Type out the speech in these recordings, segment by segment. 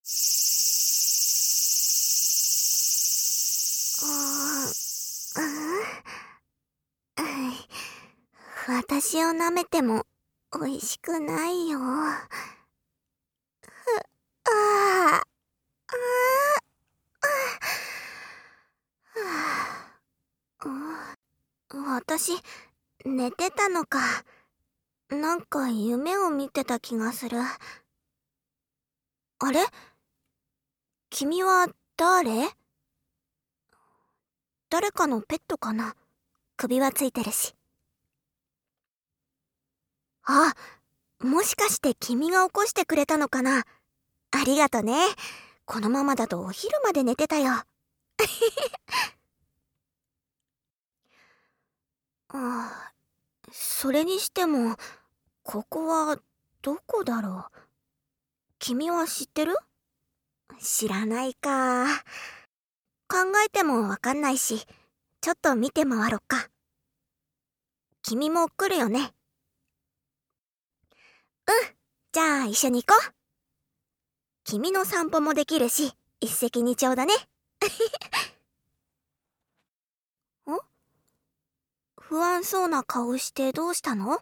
私を舐めても美味しくないよ。私、寝てたのか。なんか夢を見てた気がする。あれ？君は誰？誰かのペットかな？首はついてるし。あ、もしかして君が起こしてくれたのかな？ありがとね。このままだとお昼まで寝てたよ。それにしても、ここはどこだろう？君は知ってる？知らないか。考えてもわかんないし、ちょっと見て回ろっか。君も来るよね？じゃあ一緒に行こう。君の散歩もできるし、一石二鳥だね。不安そうな顔してどうしたの？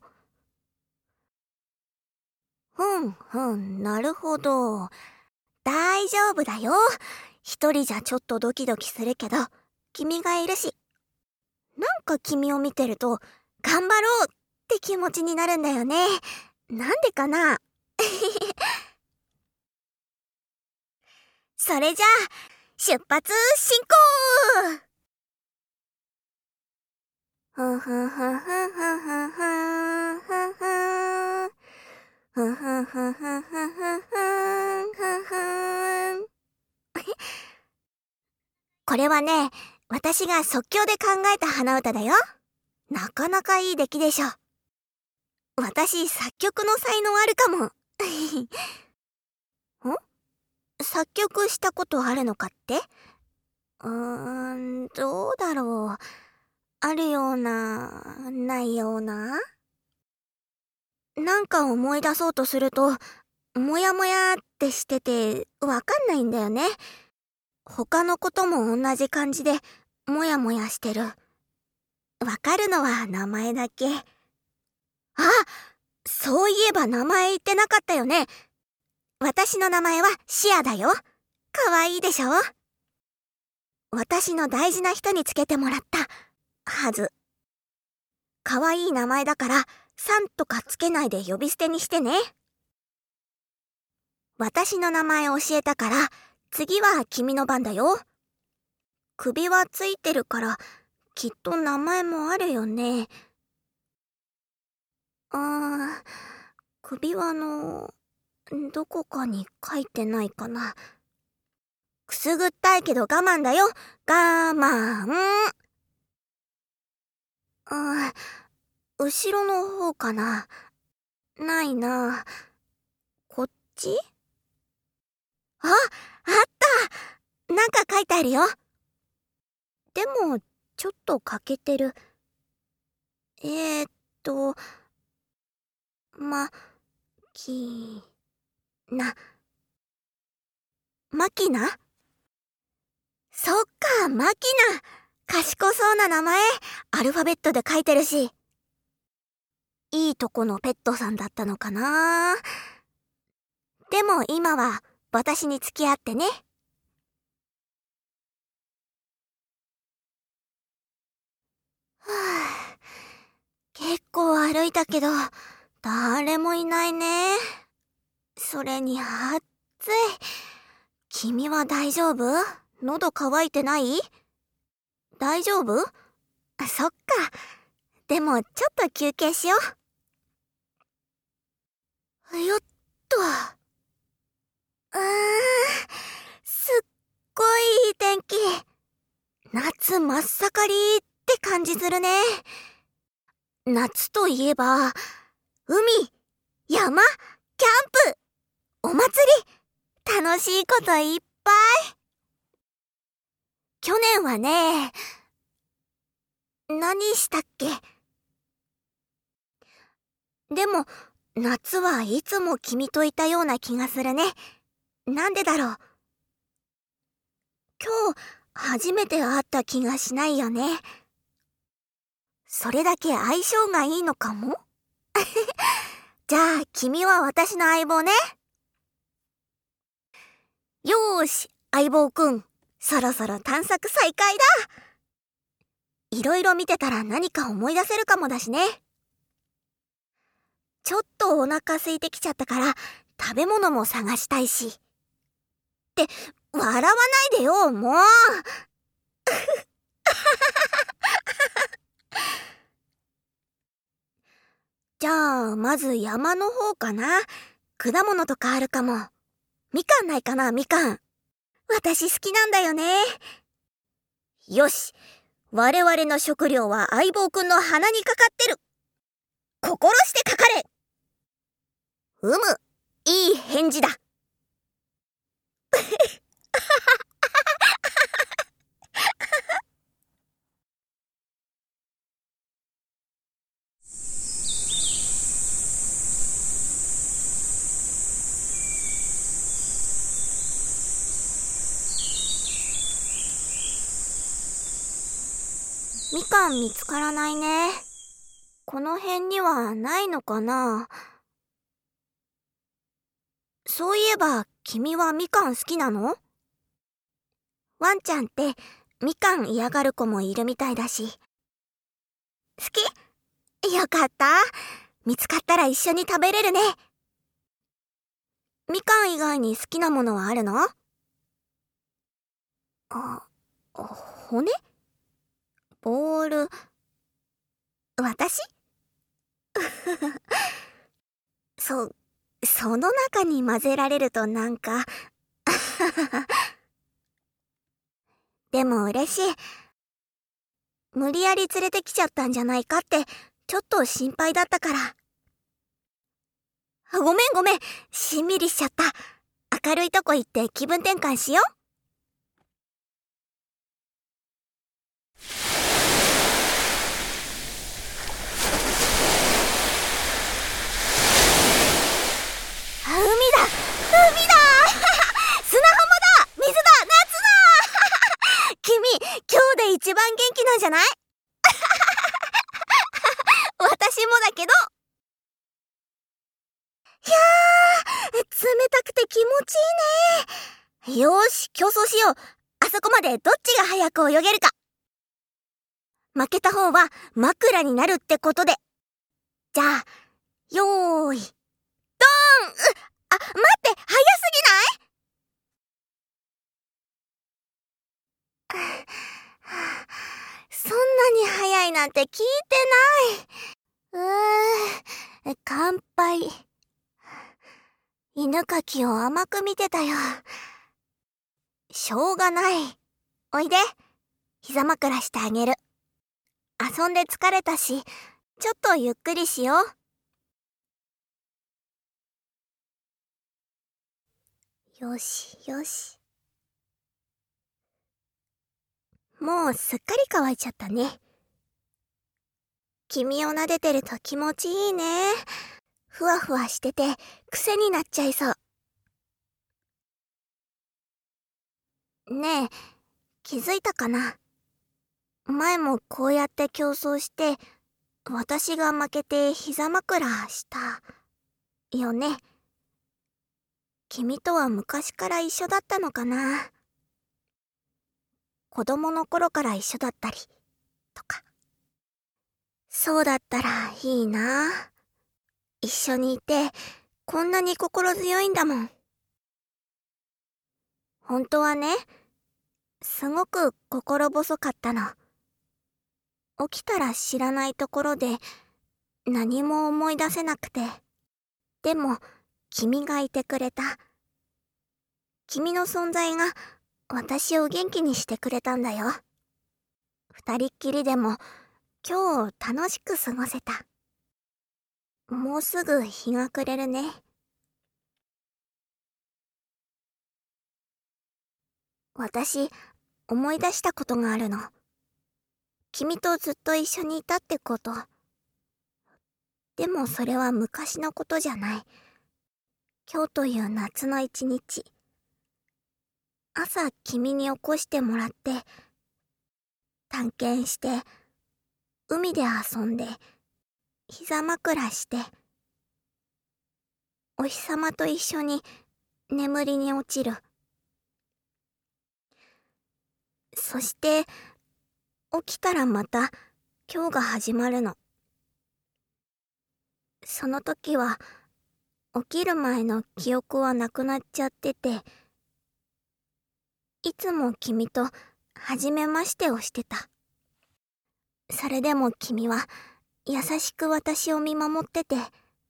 なるほど。大丈夫だよ。一人じゃちょっとドキドキするけど、君がいるし。なんか君を見てると、頑張ろうって気持ちになるんだよね。なんでかな？それじゃあ、出発進行！ふんふんふんふんふんふんふんふんふんふんふんふんふんふんふんふんふんふん。これはね、私が即興で考えた鼻歌だよ。なかなかいい出来でしょ。私、作曲の才能あるかも。作曲したことあるのかって？どうだろう。あるような、ないような。なんか思い出そうとすると、もやもやってしてて、わかんないんだよね。他のことも同じ感じで、もやもやしてる。わかるのは名前だけ。あ、そういえば名前言ってなかったよね。私の名前はシアだよ。かわいいでしょ？私の大事な人につけてもらったはず。かわいい名前だから、さんとかつけないで呼び捨てにしてね。私の名前教えたから、次は君の番だよ。首はついてるから、きっと名前もあるよね。首輪の、どこかに書いてないかな。くすぐったいけど我慢だよ。我慢。後ろの方かな。ないな。こっち？あったなんか書いてあるよ。でも、ちょっと欠けてる。まきな。マキナ？そっか、マキナ。賢そうな名前。アルファベットで書いてるし。いいとこのペットさんだったのかな。でも今は私に付き合ってね。結構歩いたけど、誰もいないね。それに暑い。君は大丈夫？喉乾いてない？大丈夫？そっか。でもちょっと休憩しよう。よっと。すっごいいい天気。夏真っ盛りって感じするね。夏といえば、海、山、キャンプ、お祭り、楽しいこといっぱい。去年はね、何したっけ？でも、夏はいつも君といたような気がするね。 なんでだろう。今日初めて会った気がしないよね。それだけ相性がいいのかも。じゃあ君は私の相棒ね。よーし、相棒くん、そろそろ探索再開だ。いろいろ見てたら何か思い出せるかもだしね。ちょっとお腹空いてきちゃったから食べ物も探したいし。って笑わないでよ、もう。じゃあまず山の方かな。果物とかあるかも。みかんないかな、みかん。私好きなんだよね。よし、我々の食料は相棒くんの鼻にかかってる。心してかかれ。いい返事だ。みかん見つからないね。この辺にはないのかな。そういえば君はみかん好きなの？ワンちゃんってみかん嫌がる子もいるみたいだし。好き？よかった。見つかったら一緒に食べれるね。みかん以外に好きなものはあるの？骨？ボール。私？その中に混ぜられるとなんかでも嬉しい。無理やり連れてきちゃったんじゃないかってちょっと心配だったから。ごめん、しんみりしちゃった。明るいとこ行って気分転換しよう。海だ砂浜だ、水だ、夏だ。君、今日で一番元気なんじゃない？私もだけど。いやー、冷たくて気持ちいいね。よーし、競争しよう。あそこまでどっちが早く泳げるか。負けた方は枕になるってことで。じゃあ、よーい、ドーン。待って、早すぎない？そんなに早いなんて聞いてない。乾杯。犬かきを甘く見てたよ。しょうがない。おいで。膝枕してあげる。遊んで疲れたし、ちょっとゆっくりしよう。よし。もうすっかり乾いちゃったね。君を撫でてると気持ちいいね。ふわふわしてて癖になっちゃいそう。ねえ、気づいたかな？前もこうやって競争して私が負けて膝枕したよね。君とは昔から一緒だったのかな。子供の頃から一緒だったりとか。そうだったらいいな。一緒にいてこんなに心強いんだもん。本当はね、すごく心細かったの。起きたら知らないところで何も思い出せなくて。でも君がいてくれた。君の存在が私を元気にしてくれたんだよ。二人っきりでも今日楽しく過ごせた。もうすぐ日が暮れるね。私、思い出したことがあるの。君とずっと一緒にいたってこと。でもそれは昔のことじゃない。今日という夏の一日。 朝君に起こしてもらって、探検して、海で遊んで、膝枕して、お日様と一緒に眠りに落ちる。そして、起きたらまた今日が始まるの。その時は、起きる前の記憶はなくなっちゃってて、いつも君と初めましてをしてた。それでも君は優しく私を見守ってて、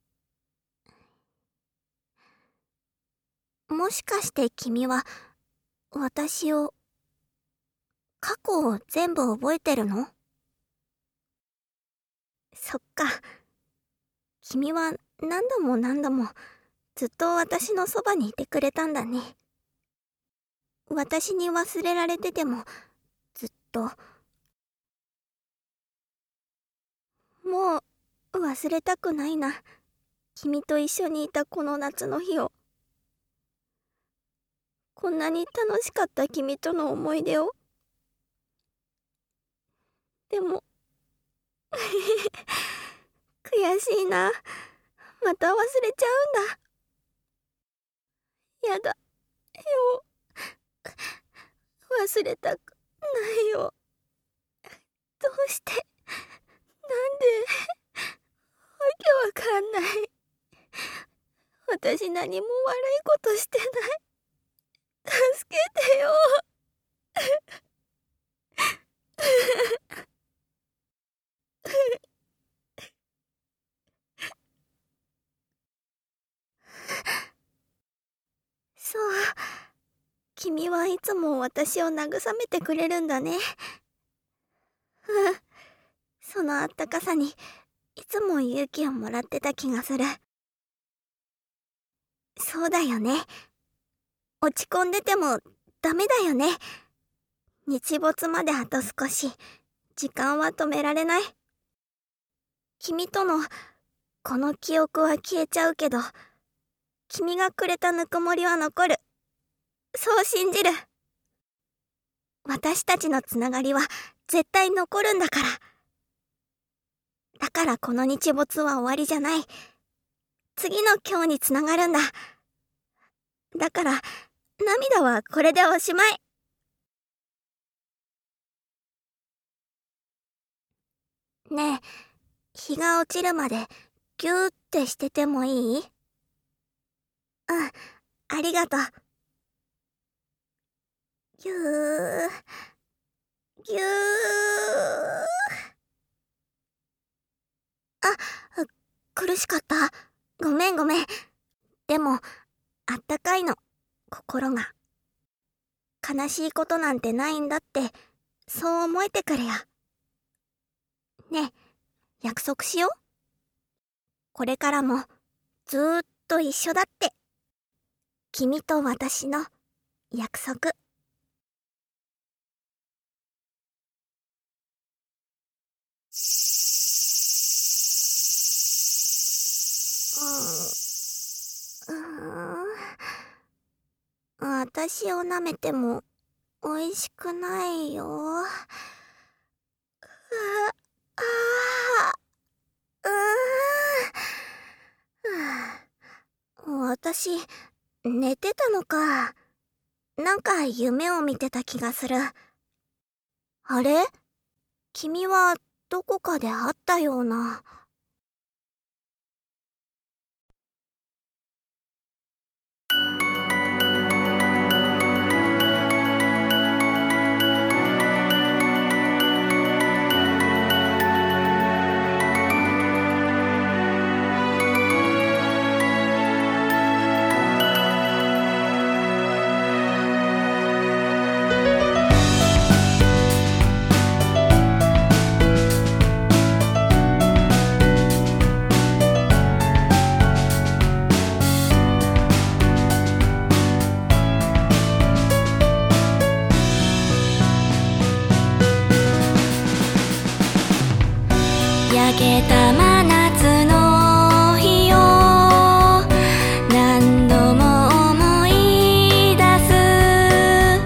もしかして君は私を、過去を全部覚えてるの？そっか。君は何度も何度もずっと私のそばにいてくれたんだね。私に忘れられててもずっと。もう忘れたくないな。君と一緒にいたこの夏の日を。こんなに楽しかった君との思い出を。でも悔しいな。また忘れちゃうんだ。やだよ。忘れたくないよ。どうして、なんで、わけわかんない。私何も悪いことしてない。助けてよ。そう。君はいつも私を慰めてくれるんだね。そのあったかさにいつも勇気をもらってた気がする。そうだよね。落ち込んでてもダメだよね。日没まであと少し。時間は止められない。君とのこの記憶は消えちゃうけど、君がくれたぬくもりは残る。そう信じる。私たちのつながりは絶対残るんだから。だからこの日没は終わりじゃない。次の今日につながるんだ。だから涙はこれでおしまい。ねえ、日が落ちるまでギューってしててもいい？うん、ありがとう。ぎゅー、ぎゅー。あ、苦しかった。ごめんごめん。でも、あったかいの、心が。悲しいことなんてないんだって、そう思えてくるよ。ねえ、約束しよう。これからも、ずーっと一緒だって。君と私の約束。私を舐めても美味しくないよ。私、寝てたのか。なんか夢を見てた気がする。あれ？君はどこかで会ったような。焼けた真夏の日を何度も思い出す。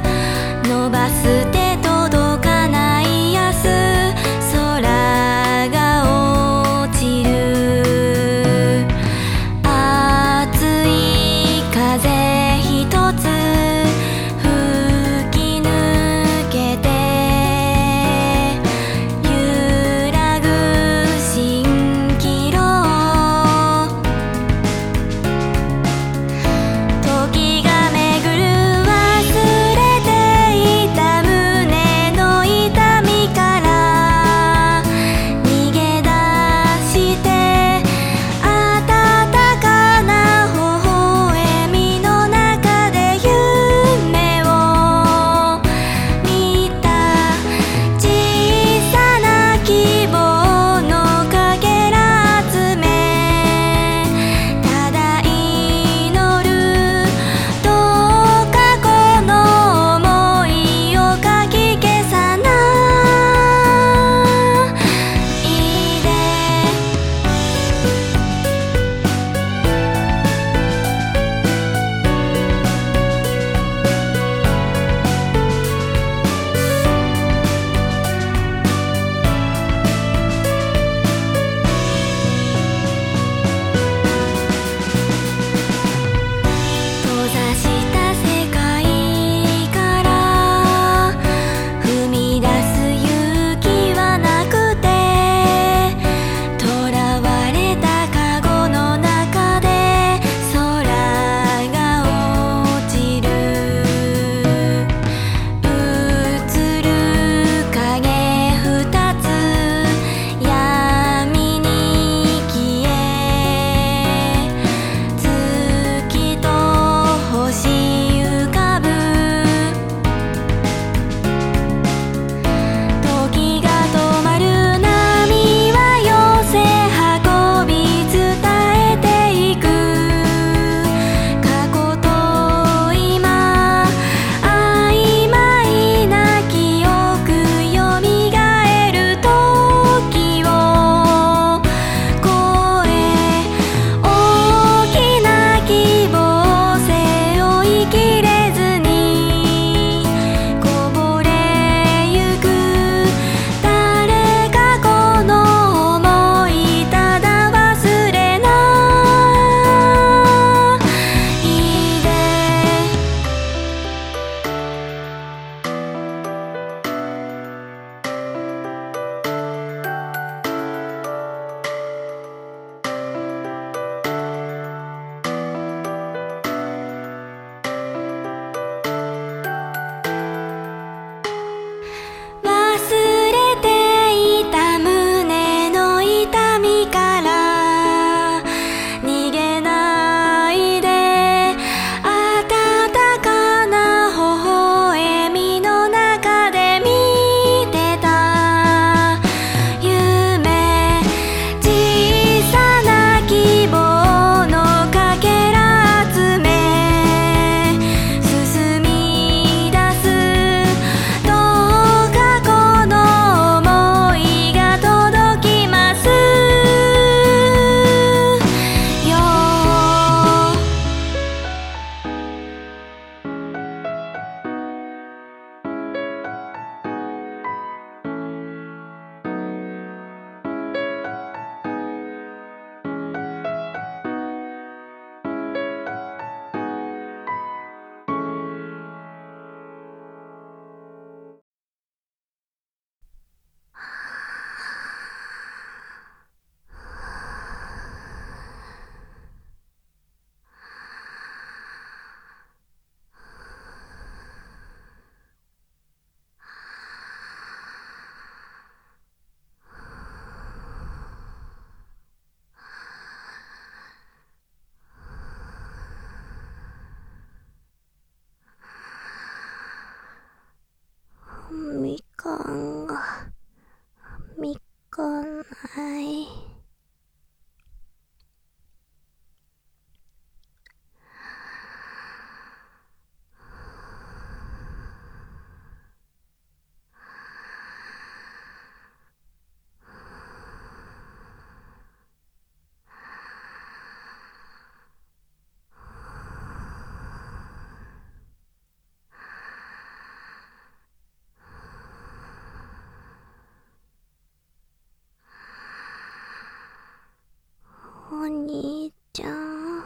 お兄ちゃん。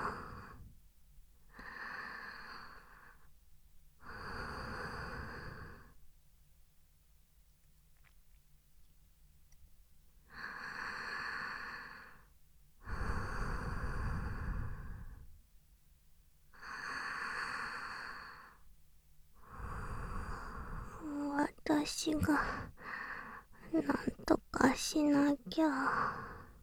私がなんとかしなきゃ。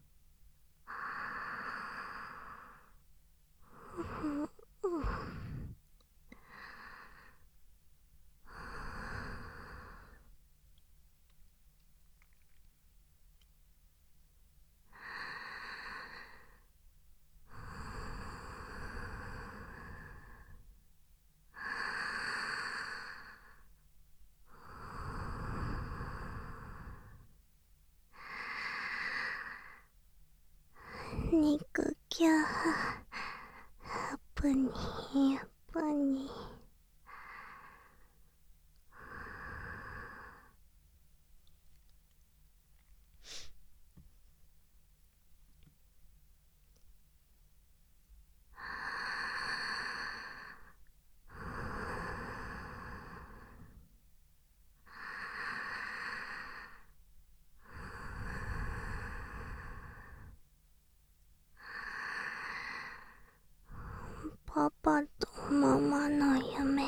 肉キャープニプニ。パパとママの夢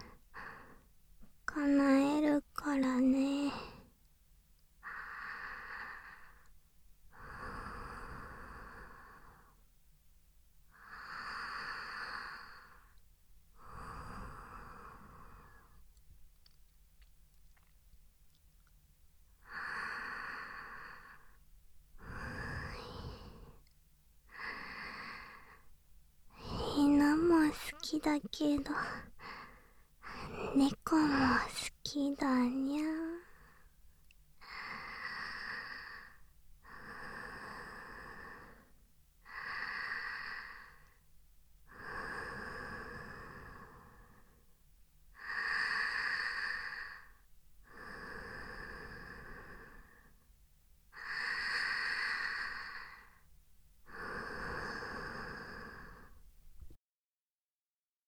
叶えるからね。犬も好きだけど猫も好きだにゃ。